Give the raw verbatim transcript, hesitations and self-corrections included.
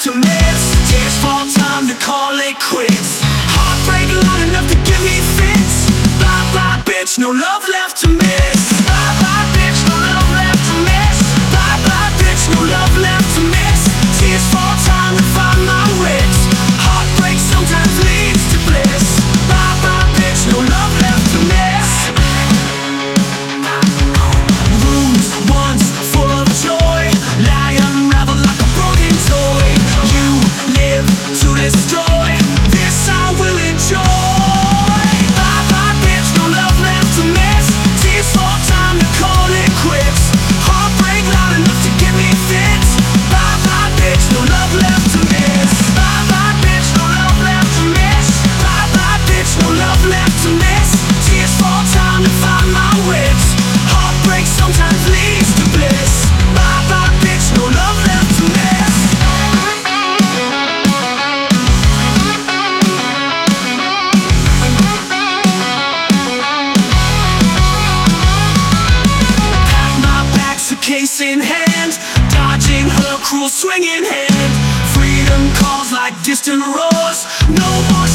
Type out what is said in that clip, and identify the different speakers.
Speaker 1: left to miss. Tears fall, time to call it quits. Heartbreak loud enough to give me fits. Bye bye bitch, no love left to miss. Bye bye bitch, no love left to miss. Bye bye bitch, no love left to miss. Tears fall, time to find my wits. Heartbreak sometimes leads to bliss. Bye bye bitch, no love left to miss. Rooms once full of joy lie unraveled like a broken toy. You live to destroy, this I will enjoy. Bye bye bitch, no love left to miss. Tears fall, time to call it quits. Heartbreak loud enough to give me fits. Bye bye bitch, no love left to miss. Bye bye bitch, no love left to miss. Bye bye bitch, no love left to miss. Tears fall, time to find my wits. Heartbreak sometimes leads to bliss. Bye bye bitch, no love left to miss. Pack my bags, a case in hand, dodging her cruel swinging hand. Freedom calls like distant roars. No more